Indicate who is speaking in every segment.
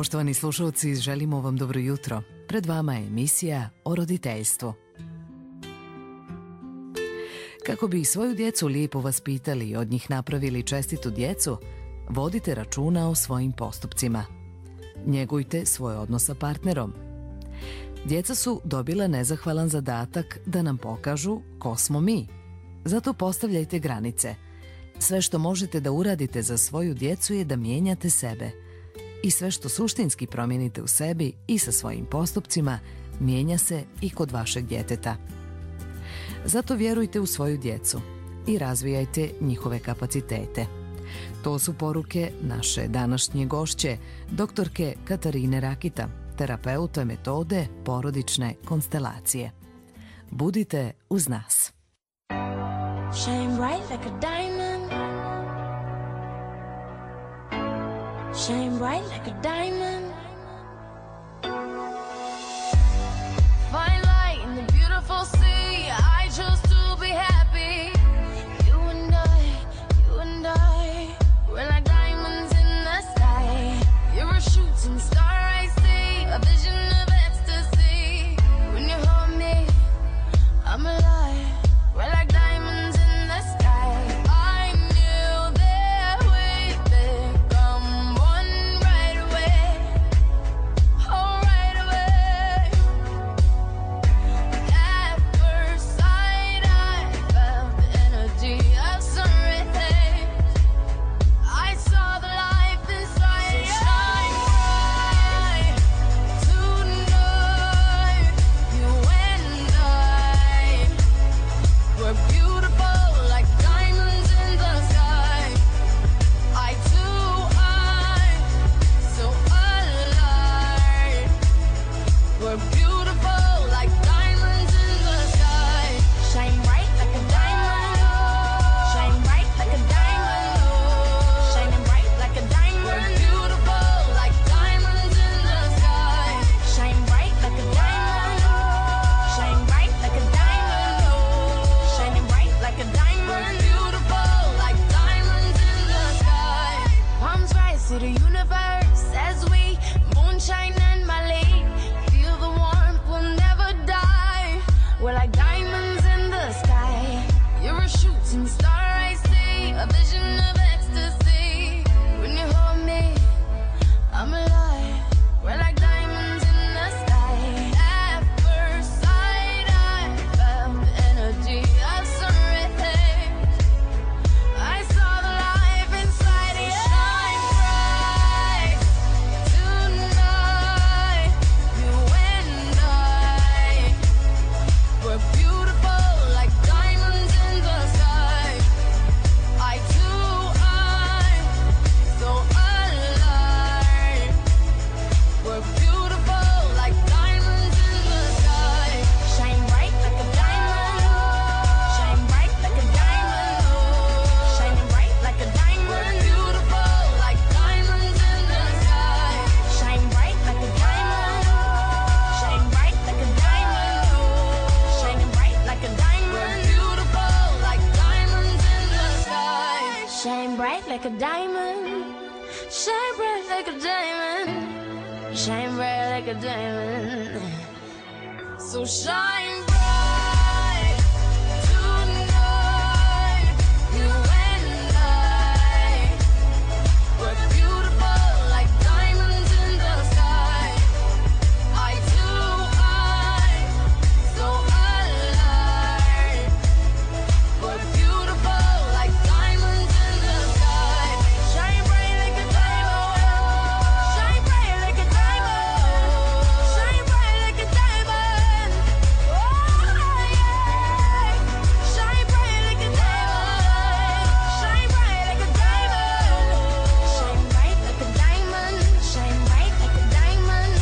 Speaker 1: Poštovani slušalci, želimo vam dobro jutro. Pred vama je emisija o roditeljstvu. Kako bi svoju djecu lijepo vaspitali i od njih napravili čestitu djecu, vodite računa o svojim postupcima. Njegujte svoj odnos sa partnerom. Djeca su dobila nezahvalan zadatak da nam pokažu ko smo mi. Zato postavljajte granice. Sve što možete da uradite za svoju djecu je da mijenjate sebe. I sve što suštinski promijenite u sebi i sa svojim postupcima, mijenja se i kod vašeg djeteta. Zato vjerujte u svoju djecu i razvijajte njihove kapacitete. To su poruke naše današnje gošće, doktorke Katarine Rakita, terapeuta metode porodične konstelacije. Budite uz nas.
Speaker 2: Shine bright like a diamond. Shine bright like a diamond. Find light in the beautiful sea. I chose to be happy. You and I, we're like diamonds in the sky. You're a shooting star, I see, a vision of ecstasy. When you hold me, I'm alive. We're like diamonds in the sky. I knew that we'd become one right away. Oh, right away. At first sight, I felt the energy of sunrise. I saw the life inside you. Shine bright tonight. You and I, we're beautiful like diamonds in the sky. Eye to eye, so alive. We're beautiful like diamonds in the sky. Shine bright like a diamond. Shine bright like a diamond. Shining bright like a diamond. We're beautiful like diamonds in the sky. Shine bright like a diamond. Shine bright like a diamond. Shining bright like a diamond. We're beautiful like diamonds in the sky. Palms rise to the universe as we moonshine and Malay. Feel the warmth, we'll never die. We're like diamonds in the sky. You're a shooting star, I see, a vision of ecstasy. When you hold me, I'm alive. We're like diamonds in the sky. At first sight, I felt the energy of sunrise. I saw the life inside you. Shine bright tonight. You and I, we're beautiful like diamonds in the sky. Eye to eye, so alive. We're beautiful like diamonds in the sky. Shine bright like a diamond. Shine bright like a diamond. Shining bright like a diamond. We're beautiful like diamonds in the sky. Shine bright like a diamond. Shine bright like a diamond. Shining bright like a diamond. We're beautiful like diamonds in the sky. Shine bright like a diamond. Shine bright like a diamond. Shine bright like a diamond. So shine bright tonight. You and I, we're beautiful like diamonds in the sky. Eye to eye, so alive. We're beautiful like diamonds in the sky. Shine bright like a diamond. Shine bright like a diamond. Shine bright like a diamond. Oh yeah. Shine bright like a diamond. Shine bright like a diamond. Shine bright like a diamond. Shine bright like a diamond.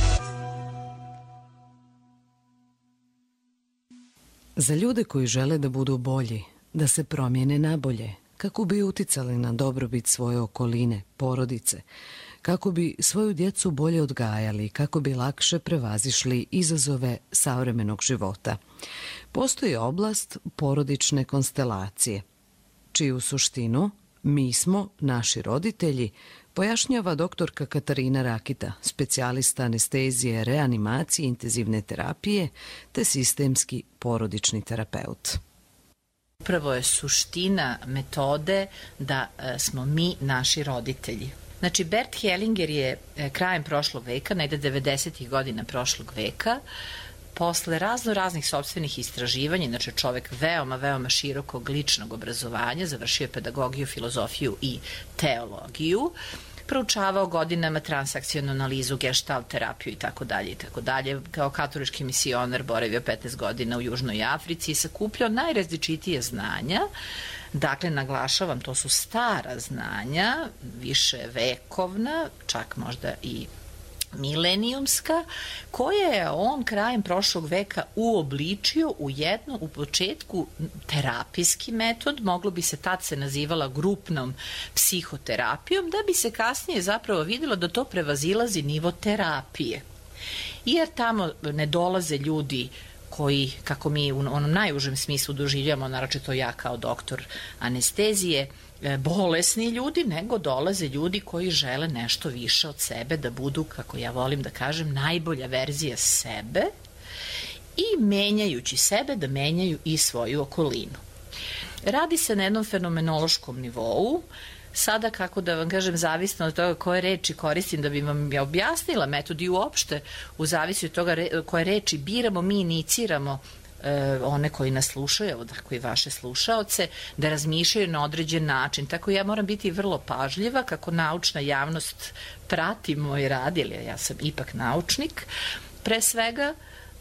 Speaker 1: Za ljude koji žele da budu bolji, da se promijene na bolje, kako bi uticali na dobrobit svoje okoline, porodice, kako bi svoju djecu bolje odgajali, kako bi lakše prevazišli izazove savremenog života. Postoji oblast porodične konstelacije, čiju suštinu mi smo, naši roditelji, Pojašnjava doktorka Katarina Rakita, specijalista anestezije, reanimacije, intenzivne terapije te sistemski porodični terapeut.
Speaker 3: Upravo je suština metode da smo mi naši roditelji. Znači, Bert Hellinger je krajem prošlog veka, negde 90. godina prošlog veka, posle raznih sopstvenih istraživanja, znači čovek veoma širokog ličnog obrazovanja, završio je pedagogiju, filozofiju i teologiju, proučavao godinama transakcionu analizu, gestalt terapiju i tako dalje. Kao katolički misionar boravio 15 godina u Južnoj Africi i sakupljao najrazličitije znanja. Dakle, naglašavam, to su stara znanja, više vekovna, čak možda i milenijumska, koje je on krajem prošlog veka uobličio u početku terapijski metod, moglo bi se tad se nazivala grupnom psihoterapijom, da bi se kasnije zapravo videlo da to prevazilazi nivo terapije. Jer tamo ne dolaze ljudi koji, kako mi u onom najužem smislu doživljamo, naročito ja kao doktor anestezije, bolesni ljudi, nego dolaze ljudi koji žele nešto više od sebe, da budu, kako ja volim da kažem, najbolja verzija sebe i menjajući sebe da menjaju i svoju okolinu. Radi se na jednom fenomenološkom nivou. Sada, kako da vam kažem, zavisno od toga koje reči koristim da bi vam ja objasnila metod i uopšte u zavisnosti od toga koje reči biramo, mi iniciramo one koji nas slušaju, evo tako i vaše slušaoce, da razmišljaju na određen način. Tako ja moram biti vrlo pažljiva kako naučna javnost prati moj rad, jer ja sam ipak naučnik, pre svega,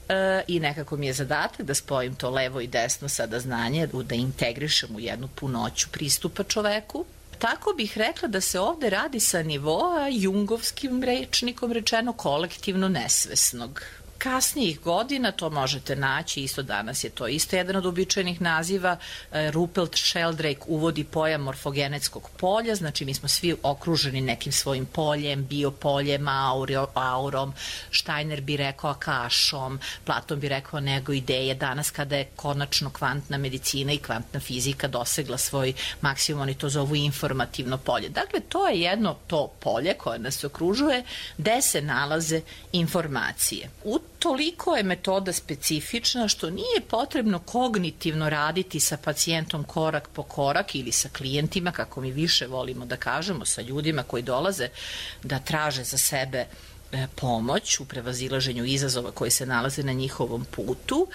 Speaker 3: i nekako mi je zadatak da spojim to levo i desno sada znanje, da integrišem u jednu punoću pristupa čoveku. Tako bih rekla da se ovde radi sa nivoa jungovskim rečnikom rečeno kolektivno nesvesnog. Kasnijih godina to možete naći, isto danas je to isto jedan od uobičajenih naziva. Ruppelt Sheldrake uvodi pojam morfogenetskog polja, znači mi smo svi okruženi nekim svojim poljem, biopoljem, aurom, Steiner bi rekao akašom, Platon bi rekao nego ideje. Danas kada je konačno kvantna medicina i kvantna fizika dosegla svoj maksimum, oni to zovu informativno polje. Dakle, to je jedno to polje koje nas okružuje, gde se nalaze informacije. Toliko je metoda specifična što nije potrebno kognitivno raditi sa pacijentom korak po korak ili sa klijentima, kako mi više volimo da kažemo, sa ljudima koji dolaze da traže za sebe pomoć u prevazilaženju izazova koji se nalaze na njihovom putu,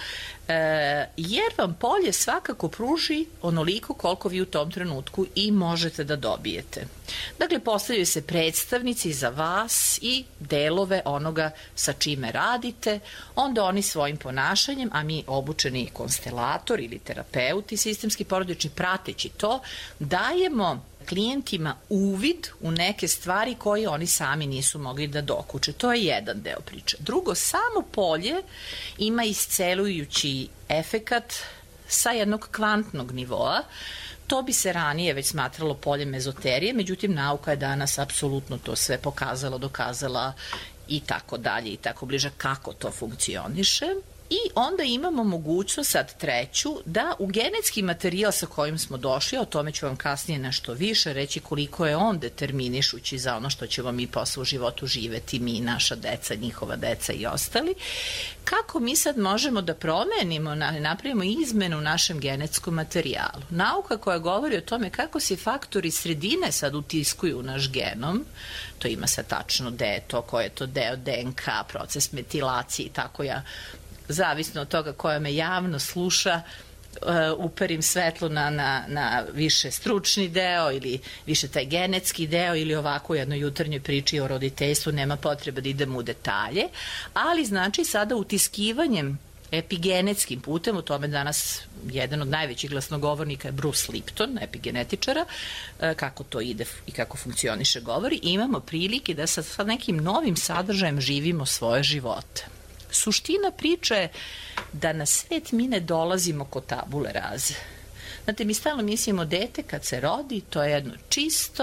Speaker 3: jer vam polje svakako pruži onoliko koliko vi u tom trenutku i možete da dobijete. Dakle, postavljaju se predstavnici za vas i delove onoga sa čime radite, onda oni svojim ponašanjem, a mi obučeni konstelator ili terapeuti sistemski porodični prateći to, dajemo klijentima uvid u neke stvari koje oni sami nisu mogli da dokuče. To je jedan deo priče. Drugo, samo polje ima iscelujući efekat sa jednog kvantnog nivoa. To bi se ranije već smatralo poljem ezoterije, međutim nauka je danas apsolutno to sve pokazala, dokazala i tako dalje i tako bliže kako to funkcioniše. I onda imamo mogućnost, sad treću, da u genetski materijal sa kojim smo došli, o tome ću vam kasnije nešto više reći koliko je on determinišući za ono što ćemo mi posle u životu živeti, mi, naša deca, njihova deca i ostali, kako mi sad možemo da promenimo, napravimo izmenu u našem genetskom materijalu. Nauka koja govori o tome kako se faktori sredine sad utiskuju u naš genom, to ima sad tačno gde je to, ko je to deo DNK, proces metilacije i tako ja, zavisno od toga koja me javno sluša, uperim svetlo na više stručni deo ili više taj genetski deo ili ovako u jednoj jutarnjoj priči o roditeljstvu, nema potrebe da idemo u detalje, ali znači sada utiskivanjem epigenetskim putem, u tome danas jedan od najvećih glasnogovornika je Bruce Lipton, epigenetičara, kako to ide i kako funkcioniše govori, imamo prilike da sa nekim novim sadržajem živimo svoje živote. Suština priče je da na svet mi ne dolazimo ko tabule raze. Znate, mi stalno mislimo dete kad se rodi, to je jedno čisto,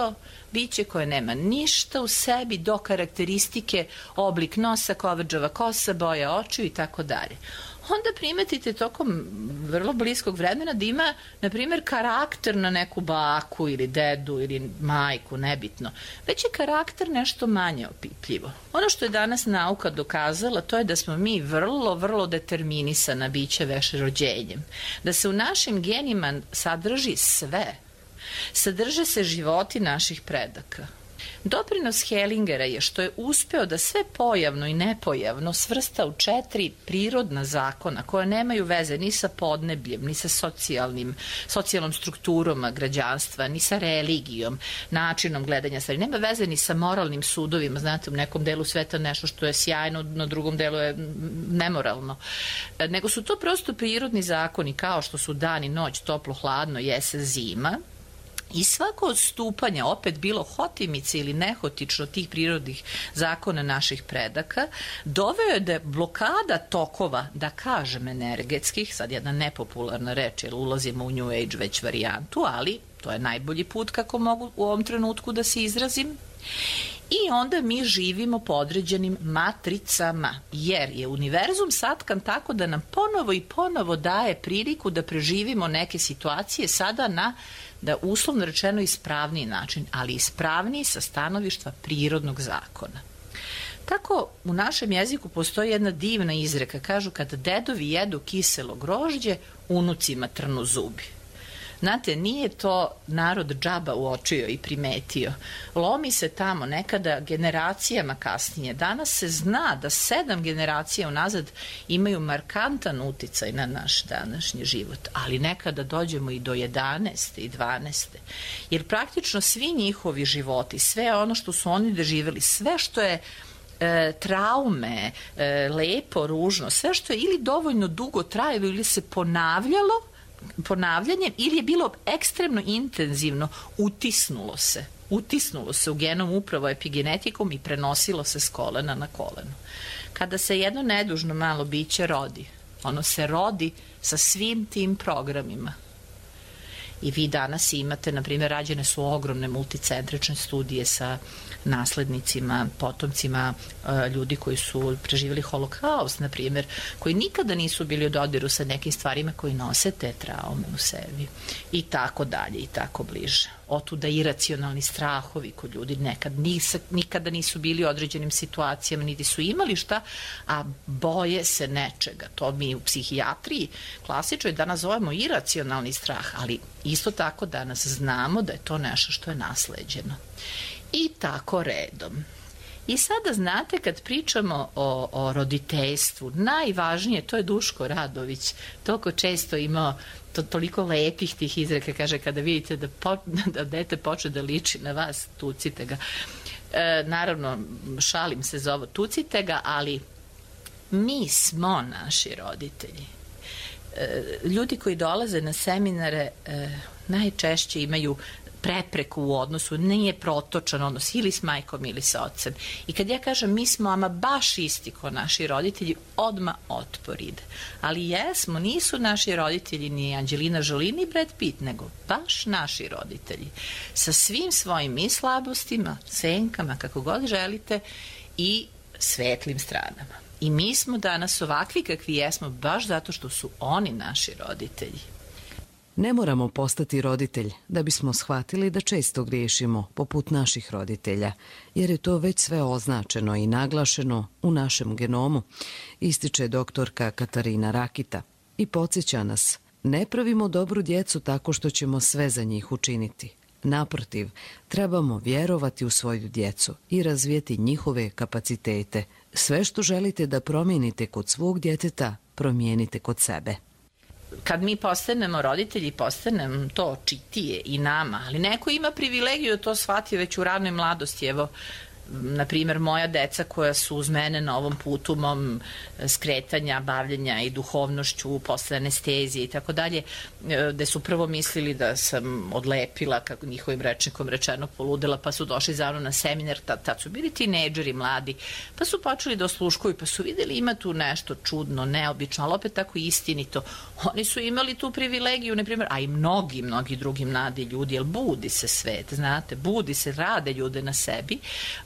Speaker 3: biće koje nema ništa u sebi do karakteristike, oblik nosa, kovrđava kosa, boja očiju i tako dalje. Onda primetite tokom vrlo bliskog vremena da ima, na primjer, karakter na neku baku ili dedu ili majku, nebitno. Već je karakter nešto manje opipljivo. Ono što je danas nauka dokazala, to je da smo mi vrlo, vrlo determinisana bića već rođenjem. Da se u našim genima sadrži sve. Sadrže se životi naših predaka. Doprinos Hellingera je što je uspeo da sve pojavno i nepojavno svrsta u 4 prirodna zakona koja nemaju veze ni sa podnebljem, ni sa socijalnom strukturom građanstva, ni sa religijom, načinom gledanja stvari. Nema veze ni sa moralnim sudovima, znate, u nekom delu sveta nešto što je sjajno, na drugom delu je nemoralno. Nego su to prosto prirodni zakoni kao što su dan i noć, toplo, hladno, jesen, zima. I svako odstupanje, opet bilo hotimice ili nehotično tih prirodnih zakona naših predaka, doveo je da je blokada tokova, da kažem energetskih, sad jedna nepopularna reč jer ulazimo u New Age već varijantu, ali to je najbolji put kako mogu u ovom trenutku da se izrazim. I onda mi živimo po određenim matricama, jer je univerzum satkan tako da nam ponovo i ponovo daje priliku da preživimo neke situacije sada na, da uslovno rečeno, ispravniji način, ali ispravniji sa stanovištva prirodnog zakona. Tako u našem jeziku postoji jedna divna izreka, kažu kada dedovi jedu kiselo grožđe, unucima trnu zubi. Znate, nije to narod džaba uočio i primetio. Lomi se tamo nekada generacijama kasnije. Danas se zna da 7 generacija unazad imaju markantan uticaj na naš današnji život, ali nekada dođemo i do 11. i 12. Jer praktično svi njihovi životi, sve ono što su oni doživjeli, sve što je traume, lepo, ružno, sve što je ili dovoljno dugo trajalo ili se ponavljanjem ili je bilo ekstremno intenzivno, utisnulo se u genom upravo epigenetikom i prenosilo se s kolena na koleno. Kada se jedno nedužno malo biće rodi, ono se rodi sa svim tim programima. I vi danas imate, na primjer, rađene su ogromne multicentrične studije sa naslednicima, potomcima ljudi koji su preživjeli holokaust, na primjer, koji nikada nisu bili u dodiru sa nekim stvarima koji nose te traume u sebi. I tako dalje, i tako bliže. Otuda iracionalni strahovi kod ljudi nikada nisu bili u određenim situacijama, niti su imali šta, a boje se nečega. To mi u psihijatriji klasično danas zovemo iracionalni strah, ali isto tako danas znamo da je to nešto što je nasleđeno. I tako redom. I sada znate, kad pričamo o roditeljstvu, najvažnije, to je Duško Radović, toliko često imao toliko lepih tih izreka, kaže, kada vidite da dete počne da liči na vas, tucite ga. Naravno, šalim se za ovo, tucite ga, ali mi smo naši roditelji. Ljudi koji dolaze na seminare najčešće imaju prepreku u odnosu, nije protočan odnos ili s majkom ili sa ocem. I kad ja kažem mi smo ama baš isti ko naši roditelji, odmah otpor ide. Ali jesmo, nisu naši roditelji ni Angelina Jolie ni Brad Pitt, nego baš naši roditelji. Sa svim svojim i slabostima, senkama, kako god želite, i svetlim stranama. I mi smo danas ovakvi kakvi jesmo baš zato što su oni naši roditelji.
Speaker 1: Ne moramo postati roditelj da bismo shvatili da često griješimo poput naših roditelja, jer je to već sve označeno i naglašeno u našem genomu, ističe doktorka Katarina Rakita i podsjeća nas, ne pravimo dobru djecu tako što ćemo sve za njih učiniti. Naprotiv, trebamo vjerovati u svoju djecu i razvijeti njihove kapacitete. Sve što želite da promijenite kod svog djeteta, promijenite kod sebe.
Speaker 3: Kad mi postanemo roditelji, postanem to očitije i nama, ali neko ima privilegiju da to shvati već u ranoj mladosti. Evo, na primjer, moja deca koja su uz mene na ovom putu mom skretanja, bavljenja i duhovnošću posle anestezije i tako dalje, gde su prvo mislili da sam odlepila, kako njihovim rečnikom rečeno, poludela, pa su došli za mnom na seminar, tad su bili tinejdžeri mladi, pa su počeli da osluškuju, pa su videli ima tu nešto čudno, neobično, ali opet tako istinito. Oni su imali tu privilegiju, na primjer, a i mnogi drugi mladi ljudi, jer budi se svet, znate, budi se, rade ljude na sebi,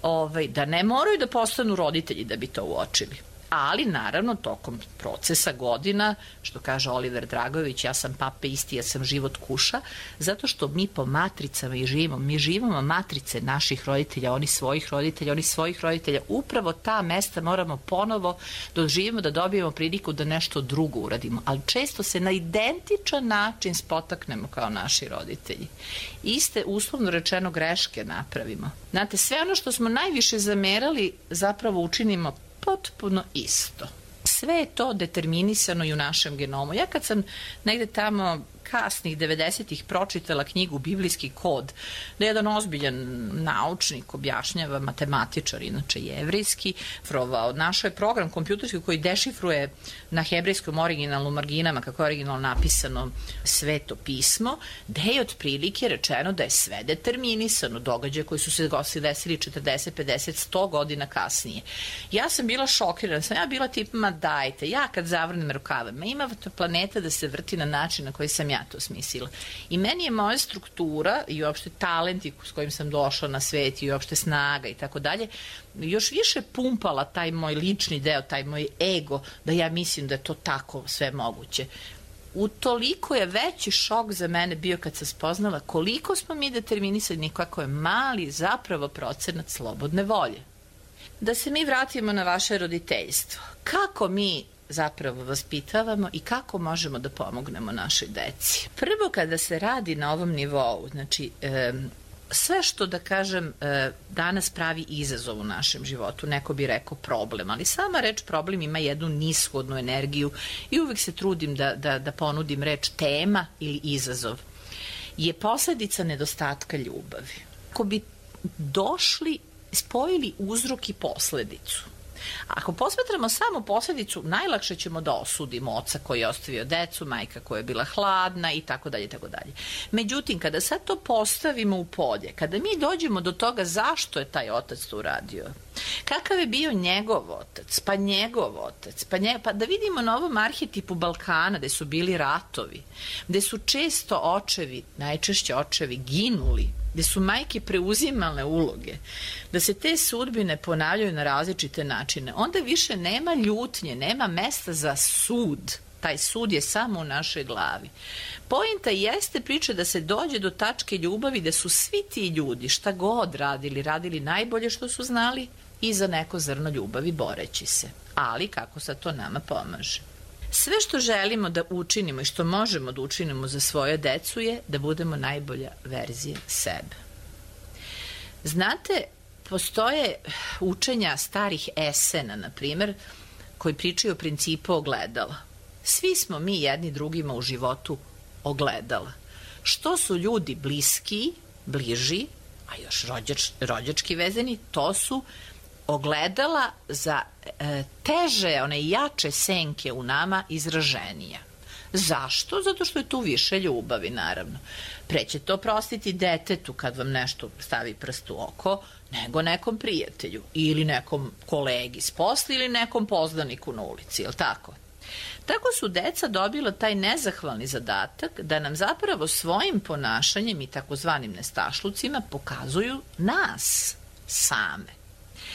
Speaker 3: da ne moraju da postanu roditelji da bi to uočili. Ali, naravno, tokom procesa godina, što kaže Oliver Dragojević, ja sam pape isti, ja sam život kuša, zato što mi po matricama i živimo. Mi živimo matrice naših roditelja, oni svojih roditelja. Upravo ta mesta moramo ponovo doživimo, da dobijemo priliku da nešto drugo uradimo. Ali često se na identičan način spotaknemo kao naši roditelji. Iste, uslovno rečeno, greške napravimo. Znate, sve ono što smo najviše zamerali zapravo učinimo potpuno isto. Sve je to determinisano i u našem genomu. Ja kad sam negde tamo kasnih 90-ih pročitala knjigu Biblijski kod, da jedan ozbiljan naučnik objašnjava, matematičar, inače jevrijski, našao je program kompjuterski koji dešifruje na hebrejskom originalu marginama, kako je originalno napisano Sveto pismo, da je otprilike rečeno da je sve determinisano, događaje koji su se desili 40, 50, 100 godina kasnije. Ja sam bila šokirana, sam ja bila tip, ma dajte, ja kad zavrnem rukave, ima planeta da se vrti na način na koji sam ja to smislila. I meni je moja struktura i uopšte talenti s kojim sam došla na svet i uopšte snaga i tako dalje, još više pumpala taj moj lični deo, taj moj ego, da ja mislim da je to tako sve moguće. Utoliko je veći šok za mene bio kad sam spoznala koliko smo mi determinisani, kako je mali zapravo procenat slobodne volje. Da se mi vratimo na vaše roditeljstvo. Kako mi zapravo vaspitavamo i kako možemo da pomognemo našoj deci? Prvo, kada se radi na ovom nivou, znači sve što, da kažem, danas pravi izazov u našem životu, neko bi rekao problem, ali sama reč problem ima jednu nishodnu energiju i uvek se trudim da ponudim reč tema ili izazov, je posledica nedostatka ljubavi. Ako bi spojili uzrok i posledicu, ako posmatramo samo posledicu, najlakše ćemo da osudimo oca koji je ostavio decu, majka koja je bila hladna i tako dalje, tako dalje. Međutim, kada sad to postavimo u polje, kada mi dođemo do toga zašto je taj otac to uradio, kakav je bio njegov otac, pa da vidimo na ovom arhetipu Balkana gde su bili ratovi, gde su često očevi, najčešće očevi, ginuli, gde su majke preuzimale uloge, da se te sudbine ponavljaju na različite načine, onda više nema ljutnje, nema mesta za sud. Taj sud je samo u našoj glavi. Poenta jeste priča da se dođe do tačke ljubavi, da su svi ti ljudi, šta god radili najbolje što su znali i za neko zrno ljubavi boreći se. Ali kako sad to nama pomaže? Sve što želimo da učinimo i što možemo da učinimo za svoje decu je da budemo najbolja verzija sebe. Znate, postoje učenja starih esena, na primjer, koji pričaju o principu ogledala. Svi smo mi jedni drugima u životu ogledala. Što su ljudi bliži, a još rođački vezani, to su ogledala za teže, one jače senke u nama izraženija. Zašto? Zato što je tu više ljubavi, naravno. Preće to prostiti detetu kad vam nešto stavi prst u oko, nego nekom prijatelju ili nekom kolegi s posla ili nekom poznaniku na ulici, je li tako? Tako su deca dobila taj nezahvalni zadatak da nam zapravo svojim ponašanjem i takozvanim nestašlucima pokazuju nas same.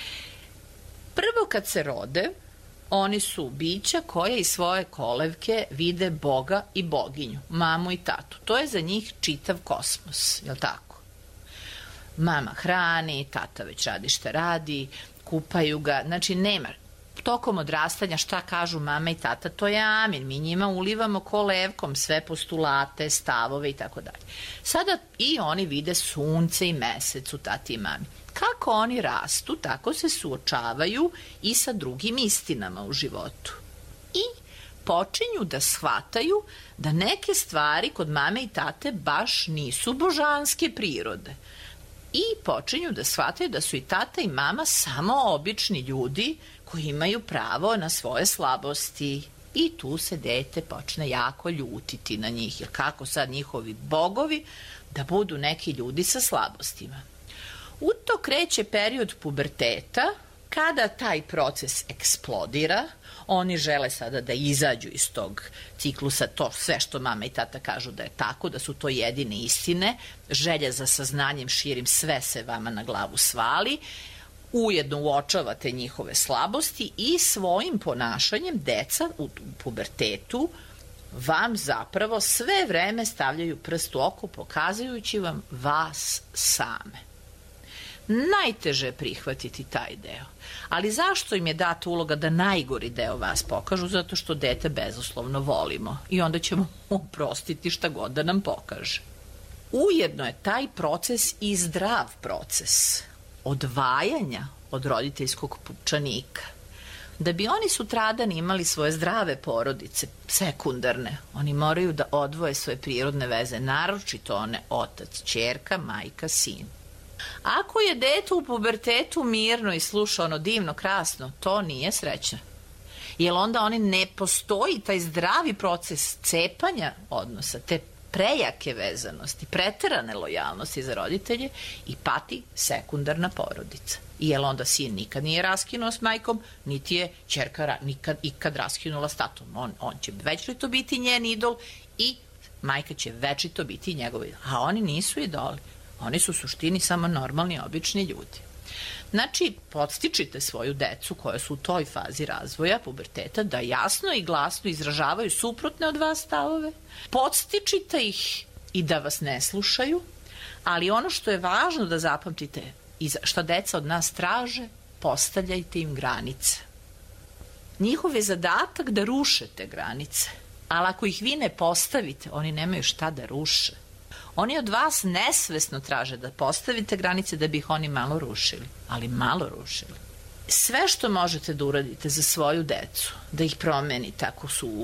Speaker 3: Prvo kad se rode, oni su bića koja iz svoje kolevke vide Boga i boginju, mamu i tatu. To je za njih čitav kosmos, je li tako? Mama hrani, tata već radi šta radi, kupaju ga, znači nema. Tokom odrastanja šta kažu mama i tata, to je amin. Mi njima ulivamo kolevkom sve postulate, stavove i tako dalje. Sada i oni vide sunce i mesec u tati i mami. Kako oni rastu, tako se suočavaju i sa drugim istinama u životu. I počinju da shvataju da neke stvari kod mame i tate baš nisu božanske prirode. i počinju da shvataju da su i tata i mama samo obični ljudi koji imaju pravo na svoje slabosti. I tu se dete počne jako ljutiti na njih, jer kako sad njihovi bogovi da budu neki ljudi sa slabostima. U to kreće period puberteta, kada taj proces eksplodira, oni žele sada da izađu iz tog ciklusa, to sve što mama i tata kažu da je tako, da su to jedine istine, želja za saznanjem širim, sve se vama na glavu svali, ujedno uočavate njihove slabosti i svojim ponašanjem deca u pubertetu vam zapravo sve vreme stavljaju prst u oko, pokazujući vam vas same. Najteže je prihvatiti taj deo. Ali zašto im je data uloga da najgori deo vas pokažu? Zato što dete bezuslovno volimo i onda ćemo oprostiti šta god da nam pokaže. Ujedno je taj proces i zdrav proces odvajanja od roditeljskog pupčanika. Da bi oni sutradan imali svoje zdrave porodice, sekundarne, oni moraju da odvoje svoje prirodne veze, naročito one otac, ćerka, majka, sin. Ako je dete u pubertetu mirno i sluša ono divno, krasno, to nije srećno. Jer onda oni ne postoji taj zdravi proces cepanja odnosa, te prejake vezanosti, preterane lojalnosti za roditelje i pati sekundarna porodica. I jer onda sin nikad nije raskinuo s majkom, niti je ćerka ikad raskinula s tatom. On će večito biti njen idol i majka će večito biti njegov idol. A oni nisu idoli. Oni su u suštini samo normalni, obični ljudi. Znači, podstičite svoju decu koja su u toj fazi razvoja, puberteta, da jasno i glasno izražavaju suprotne od vas stavove. Podstičite ih i da vas ne slušaju, ali ono što je važno da zapamtite i što deca od nas traže, postavljajte im granice. Njihov je zadatak da ruše te granice, ali ako ih vi ne postavite, oni nemaju šta da ruše. Oni od vas nesvesno traže da postavite granice da bi ih oni malo rušili, ali malo rušili. Sve što možete da uradite za svoju decu, da ih promenite ako su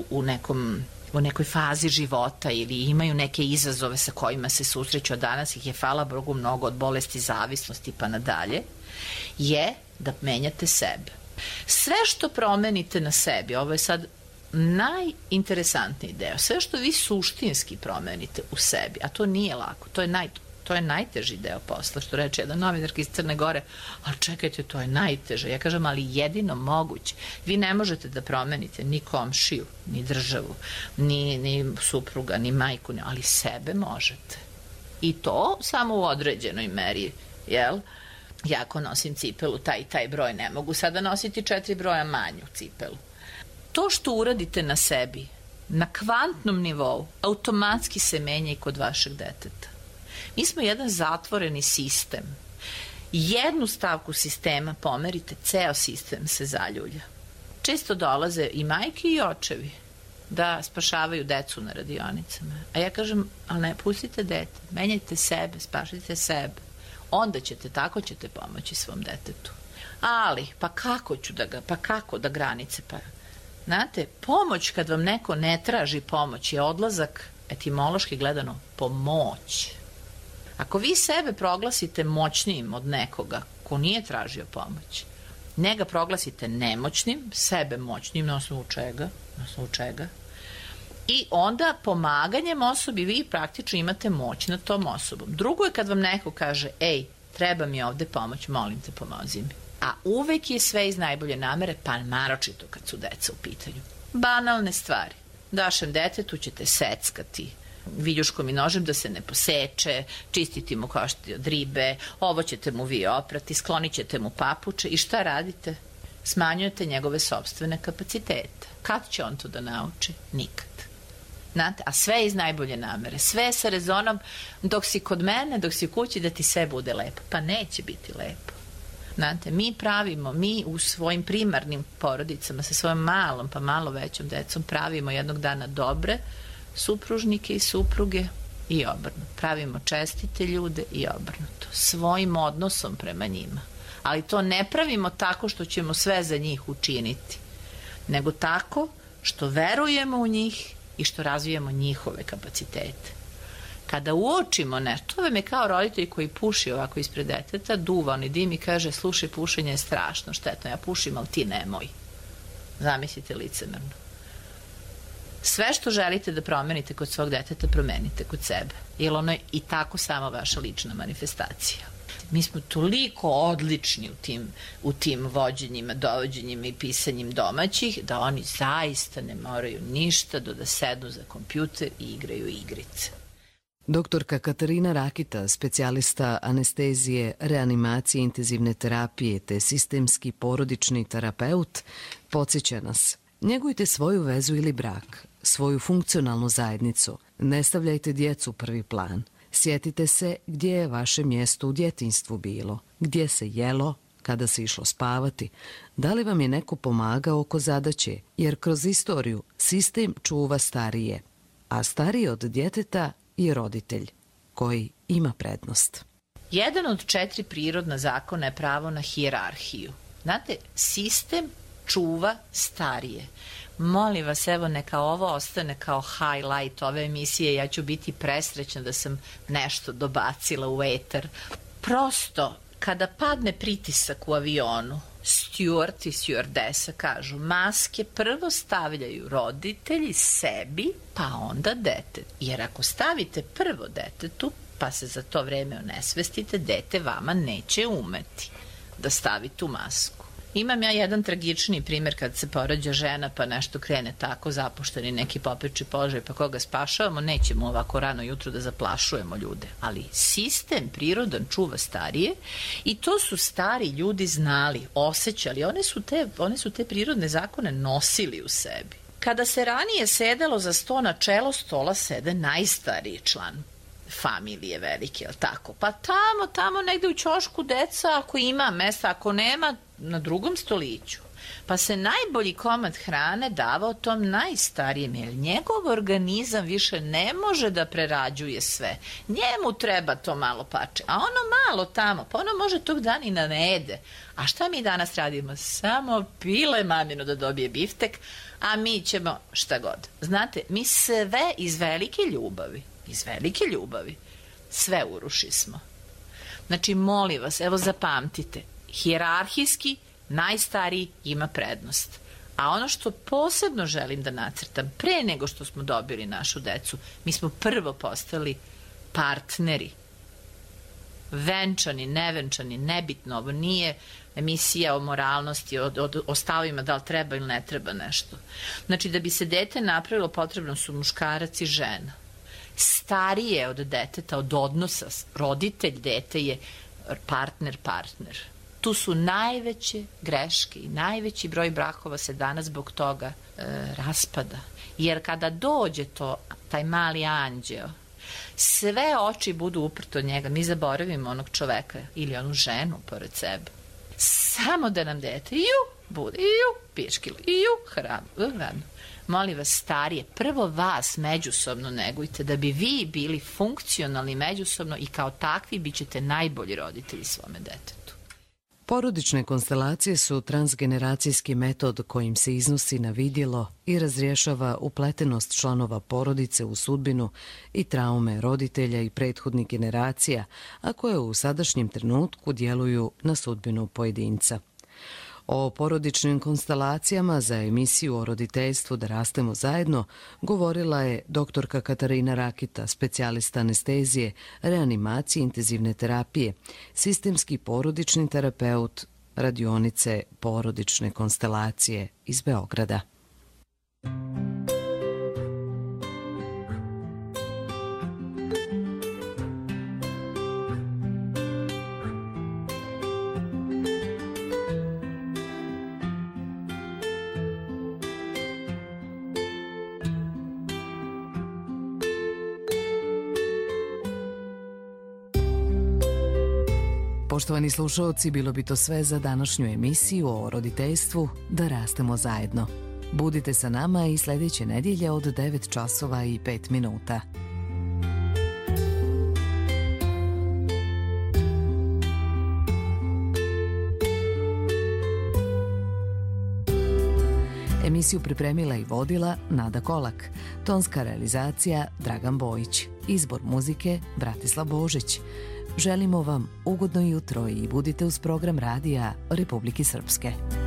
Speaker 3: u nekoj fazi života ili imaju neke izazove sa kojima se susreću, a danas ih je, hvala Bogu, mnogo od bolesti zavisnosti pa nadalje, je da menjate sebe. Sve što promenite na sebi, ovo je sad najinteresantniji deo, sve što vi suštinski promenite u sebi, a to nije lako, to je najteži deo posla, što reče jedan novinarka iz Crne Gore, ali čekajte, to je najteže. Ja kažem, ali jedino moguće. Vi ne možete da promenite ni komšiju, ni državu, ni supruga, ni majku, ali sebe možete. I to samo u određenoj meri, jel? Ja ako nosim cipelu, taj broj, ne mogu sada nositi 4 broja manju cipelu. To što uradite na sebi, na kvantnom nivou, automatski se menja i kod vašeg deteta. Mi smo jedan zatvoreni sistem. Jednu stavku sistema pomerite, ceo sistem se zaljulja. Često dolaze i majke i očevi da spašavaju decu na radionicama. A ja kažem, ali ne, pustite dete, menjajte sebe, spašite sebe. Onda tako ćete pomoći svom detetu. Ali, pa kako da granice, znate, pomoć kad vam neko ne traži pomoć je odlazak, etimološki gledano, pomoć. Ako vi sebe proglasite moćnijim od nekoga ko nije tražio pomoć, ne ga proglasite nemoćnim, sebe moćnim, na osnovu čega, i onda pomaganjem osobi vi praktično imate moć nad tom osobom. Drugo je kad vam neko kaže, ej, treba mi ovde pomoć, molim te, pomozi mi. A uvek je sve iz najbolje namere, pa naročito kad su deca u pitanju. Banalne stvari. Vašem detetu ćete seckati viljuškom i nožem da se ne poseče, čistiti mu košti od ribe, ovo ćete mu vi oprati, sklonit ćete mu papuče i šta radite? Smanjujete njegove sopstvene kapacitete. Kad će on to da nauči? Nikad. Znate, a sve iz najbolje namere, sve sa rezonom, dok si kod mene, dok si u kući, da ti sve bude lepo. Pa neće biti lepo. Znate, mi u svojim primarnim porodicama sa svojom malom pa malo većom decom pravimo jednog dana dobre supružnike i supruge i obrnuto. Pravimo čestite ljude i obrnuto. Svojim odnosom prema njima. Ali to ne pravimo tako što ćemo sve za njih učiniti, nego tako što verujemo u njih i što razvijamo njihove kapacitete. Kada uočimo nešto, to vam je kao roditelj koji puši ovako ispred deteta, duva onaj dim i kaže, slušaj, pušenje je strašno, štetno, ja pušim, ali ti nemoj. Zamislite licemerno. Sve što želite da promenite kod svog deteta, promenite kod sebe. Jer ono je i tako samo vaša lična manifestacija. Mi smo toliko odlični u tim vođenjima, dovođenjima i pisanjim domaćih, da oni zaista ne moraju ništa da sednu za kompjuter i igraju igrice.
Speaker 1: Doktorka Katarina Rakita, specijalista anestezije, reanimacije, intenzivne terapije te sistemski porodični terapeut, podsjeća nas: njegujte svoju vezu ili brak, svoju funkcionalnu zajednicu, ne stavljajte djecu u prvi plan. Sjetite se gdje je vaše mjesto u djetinjstvu bilo, gdje se jelo, kada se išlo spavati, da li vam je neko pomagao oko zadaće, jer kroz istoriju sistem čuva starije, a stariji od djeteta je roditelj, koji ima prednost.
Speaker 3: Jedan od 4 prirodna zakona je pravo na hijerarhiju. Znate, sistem čuva starije. Molim vas, evo, neka ovo ostane kao highlight ove emisije, ja ću biti presrećna da sam nešto dobacila u eter. Prosto, kada padne pritisak u avionu, steward i stewardesa kažu, maske prvo stavljaju roditelji sebi, pa onda detetu. Jer ako stavite prvo detetu, pa se za to vreme onesvestite, dete vama neće umeti da stavi tu masku. Imam ja jedan tragični primjer kad se porađa žena pa nešto krene tako, zapušteni neki popriči položaj, pa koga spašavamo, nećemo ovako rano jutro da zaplašujemo ljude. Ali sistem prirodan čuva starije i to su stari ljudi znali, osjećali, one su te prirodne zakone nosili u sebi. Kada se ranije sedelo za sto, na čelo stola sede najstariji član familije velike, jel tako? Pa tamo negde u ćošku deca, ako ima mesta, ako nema, na drugom stoliću. Pa se najbolji komad hrane davao tom najstarijem, jer njegov organizam više ne može da prerađuje sve. Njemu treba to malo pače, a ono malo tamo, pa ono može tog dana i da ne jede. A šta mi danas radimo? Samo pile maminu da dobije biftek, a mi ćemo šta god. Znate, mi sve iz velike ljubavi, sve uruši smo. Znači, molim vas, evo zapamtite, hijerarhijski najstariji ima prednost. A ono što posebno želim da nacrtam, pre nego što smo dobili našu decu, mi smo prvo postali partneri. Venčani, nevenčani, nebitno, ovo nije emisija o moralnosti, o stavima da li treba ili ne treba nešto. Znači, da bi se dete napravilo, potrebno su muškarac i žena. Starije od deteta, od odnosa, roditelj dete je partner. Tu su najveće greške i najveći broj brakova se danas zbog toga raspada. Jer kada dođe taj mali anđeo, sve oči budu uprte od njega, mi zaboravimo onog čoveka ili onu ženu pored sebe. Samo da nam dete bude, piškilo, hradno. Molim vas, starije, prvo vas međusobno negujte da bi vi bili funkcionalni međusobno i kao takvi bit ćete najbolji roditelji svome detetu.
Speaker 1: Porodične konstelacije su transgeneracijski metod kojim se iznosi na vidjelo i razrješava upletenost članova porodice u sudbinu i traume roditelja i prethodnih generacija, a koje u sadašnjem trenutku djeluju na sudbinu pojedinca. O porodičnim konstelacijama za emisiju o roditeljstvu Da rastemo zajedno govorila je doktorka Katarina Rakita, specijalista anestezije, reanimacije, intenzivne terapije, sistemski porodični terapeut radionice porodične konstelacije iz Beograda. Poštovani slušalci, bilo bi to sve za današnju emisiju o roditeljstvu Da rastemo zajedno. Budite sa nama i sljedeće nedjelje od 9 časova i 5 minuta. Emisija emisiju pripremila i vodila Nada Kolak, tonska realizacija Dragan Bojić, izbor muzike Bratislav Božić. Želimo vam ugodno jutro i budite uz program radija Republike Srpske.